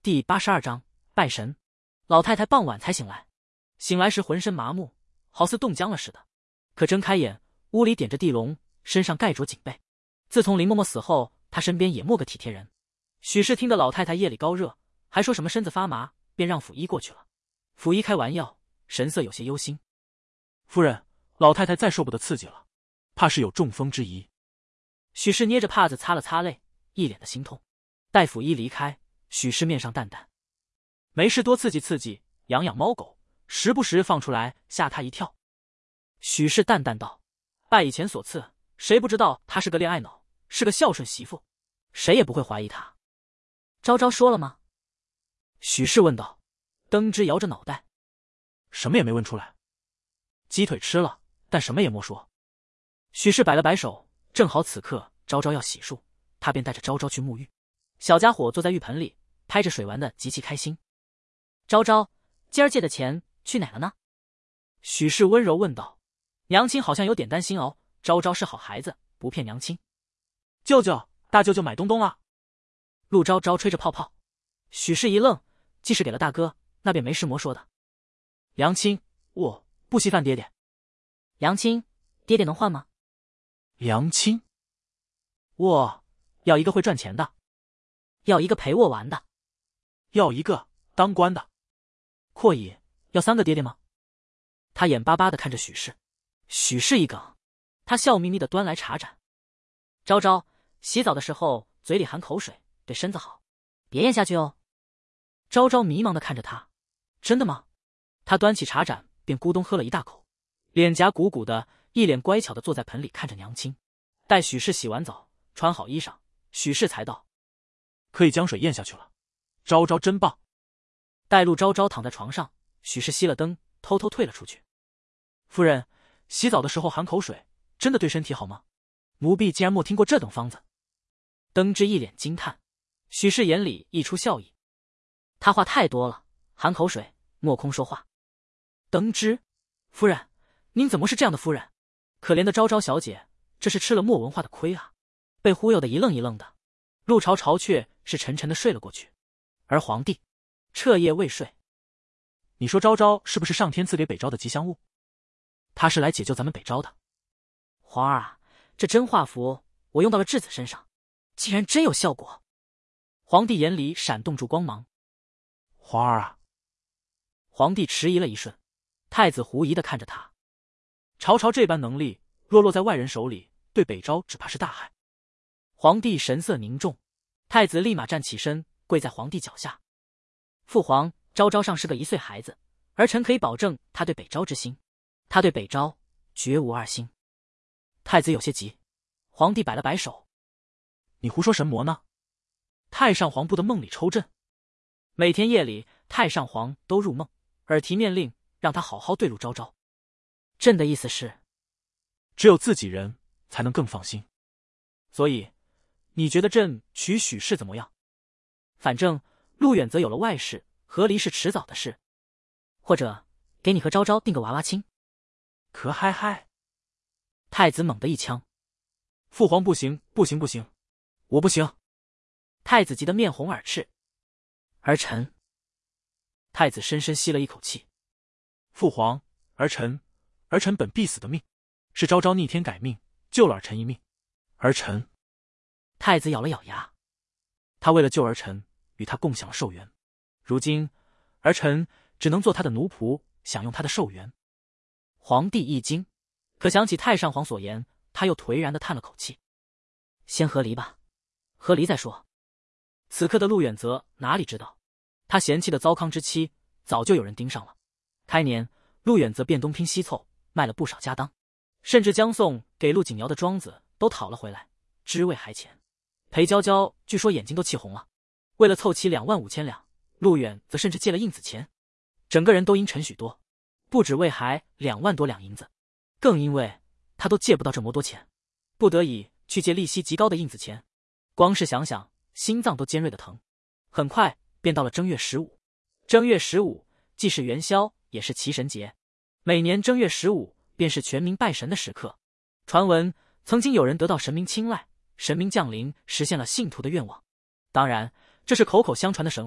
第82章拜神。老太太傍晚才醒来，醒来时浑身麻木，好似冻僵了似的。可睁开眼，屋里点着地笼，身上盖着锦被。自从林嬷嬷死后，她身边也没个体贴人。许氏听得老太太夜里高热，还说什么身子发麻，便让府医过去了。府医开完药，神色有些忧心。 夫人，老太太再受不得刺激了，怕是有中风之疑。 许氏捏着帕子擦了擦泪，一脸的心痛。待府医离开，许氏面上淡淡，没事多刺激刺激，养养猫狗，时不时放出来吓他一跳。许氏淡淡道：拜以前所赐，谁不知道她是个恋爱脑，是个孝顺媳妇，谁也不会怀疑她。昭昭说了吗？许氏问道。登之摇着脑袋， 什么也没问出来。 鸡腿吃了，但什么也没说。许氏摆了摆手，正好此刻昭昭要洗漱，他便带着昭昭去沐浴。小家伙坐在浴盆里，拍着水玩得极其开心。昭昭，今儿借的钱去哪了呢？许氏温柔问道。娘亲好像有点担心哦。昭昭是好孩子，不骗娘亲。 舅舅、大舅舅买东东了。 陆昭昭吹着泡泡。许氏一愣，既是给了大哥，那便没事魔说的。娘亲，我不稀饭爹爹。娘亲，爹爹能换吗？ 娘亲， 我要一个会赚钱的，要一个陪我玩的， 要一个当官的。 阔姨，要3个爹爹吗？他眼巴巴地看着许氏。许氏一梗，他笑眯眯地端来茶盏。昭昭，洗澡的时候嘴里含口水，对身子好，别咽下去哦。昭昭迷茫地看着他，真的吗？他端起茶盏便咕咚喝了一大口，脸颊鼓鼓的，一脸乖巧地坐在盆里看着娘亲。待许氏洗完澡，穿好衣裳，许氏才道： 可以将水咽下去了。昭昭真棒。 待陆昭昭躺在床上，许氏熄了灯，偷偷退了出去。夫人，洗澡的时候含口水，真的对身体好吗？奴婢竟然没听过这等方子。登之一脸惊叹，许氏眼里溢出笑意。他话太多了，含口水，莫空说话。登之，夫人，您怎么是这样的夫人？可怜的昭昭小姐，这是吃了没文化的亏啊！被忽悠的一愣一愣的。陆朝朝却是沉沉的睡了过去，而皇帝彻夜未睡。 你说昭昭是不是上天赐给北昭的吉祥物？ 他是来解救咱们北昭的。皇儿啊，这真画符我用到了质子身上，竟然真有效果。皇帝眼里闪动住光芒。 皇儿啊！ 皇帝迟疑了一瞬，太子狐疑地看着他。朝朝这般能力，若落在外人手里，对北昭只怕是大害。皇帝神色凝重，太子立马站起身，跪在皇帝脚下。父皇，昭昭尚是个1岁孩子，儿臣可以保证他对北昭之心，他对北昭绝无二心。太子有些急，皇帝摆了摆手： 你胡说什么呢？ 太上皇不得梦里抽朕。每天夜里，太上皇都入梦，耳提面令让他好好对陆昭昭。朕的意思是， 只有自己人才能更放心。 所以，你觉得朕娶许氏怎么样？反正陆远则有了外室，和离是迟早的事。或者，给你和昭昭定个娃娃亲。 可嗨嗨！ 太子猛地一枪： 父皇不行，不行，不行，我不行！ 太子急得面红耳赤。儿臣。太子深深吸了一口气。 父皇，儿臣本必死的命，是昭昭逆天改命，救了儿臣一命。儿臣。 太子咬了咬牙，他为了救儿臣，与他共享了寿元，如今儿臣只能做他的奴仆，享用他的寿元。皇帝一惊，可想起太上皇所言，他又颓然地叹了口气。先和离吧，和离再说。此刻的陆远则哪里知道，他嫌弃的糟糠之妻早就有人盯上了。开年，陆远则便东拼西凑，卖了不少家当，甚至将送给陆景瑶的庄子都讨了回来，知味还钱。裴娇娇据说眼睛都气红了，为了凑齐25000两，陆远则甚至借了印子钱，整个人都阴沉许多，不止为还2万多两银子，更因为他都借不到这么多钱，不得已去借利息极高的印子钱。光是想想，心脏都尖锐的疼。很快便到了正月15，正月15既是元宵，也是祈神节。每年正月15便是全民拜神的时刻。传闻曾经有人得到神明青睐，神明降临，实现了信徒的愿望。当然，这是口口相传的神话，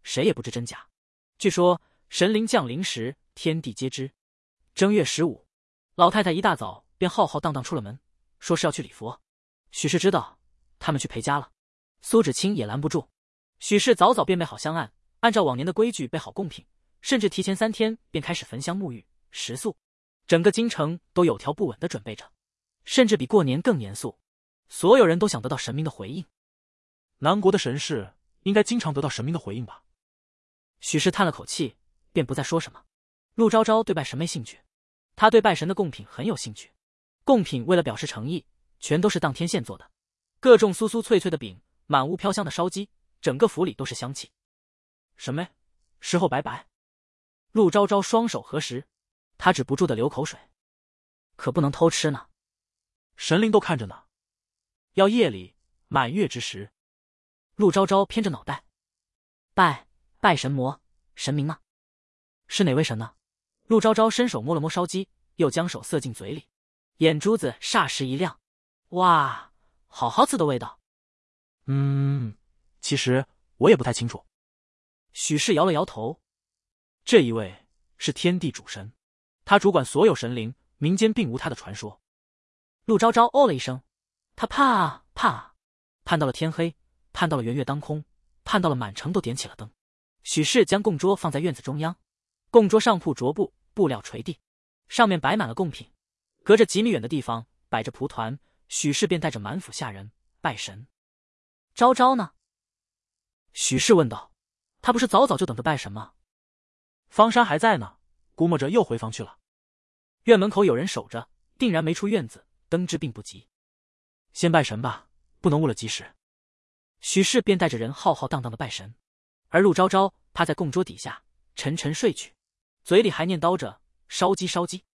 谁也不知真假。据说神灵降临时，天地皆知。正月15，老太太一大早便浩浩荡荡出了门，说是要去礼佛。许氏知道他们去陪家了，苏芷清也拦不住。许氏早早便备好香案，按照往年的规矩备好贡品，甚至提前3天便开始焚香沐浴食素，整个京城都有条不紊地准备着，甚至比过年更严肃。所有人都想得到神明的回应。 南国的神事应该经常得到神明的回应吧？ 许氏叹了口气，便不再说什么。陆昭昭对拜神没兴趣，他对拜神的贡品很有兴趣。贡品为了表示诚意，全都是当天现做的，各种酥酥脆脆的饼，满屋飘香的烧鸡，整个府里都是香气。 神妹，时候拜拜。 陆昭昭双手合十，他止不住的流口水。可不能偷吃呢， 神灵都看着呢。要夜里满月之时。 陆昭昭偏着脑袋，拜神魔，神明呢？是哪位神呢？陆昭昭伸手摸了摸烧鸡，又将手塞进嘴里，眼珠子霎时一亮，哇，好好吃的味道。 其实我也不太清楚。 许氏摇了摇头。 这一位是天地主神，他主管所有神灵，民间并无他的传说。 陆昭昭哦了一声，他怕，盼到了天黑，盼到了圆月当空，盼到了满城都点起了灯。许氏将供桌放在院子中央，供桌上铺着布，布料垂地，上面摆满了贡品。隔着几米远的地方摆着蒲团，许氏便带着满府下人拜神。昭昭呢？许氏问道。他不是早早就等着拜神吗？ 方山还在呢，估摸着又回房去了。 院门口有人守着，定然没出院子，登之并不急。 先拜神吧，不能误了吉时。 许氏便带着人浩浩荡荡的拜神，而陆昭昭趴在供桌底下沉沉睡去，嘴里还念叨着烧鸡烧鸡。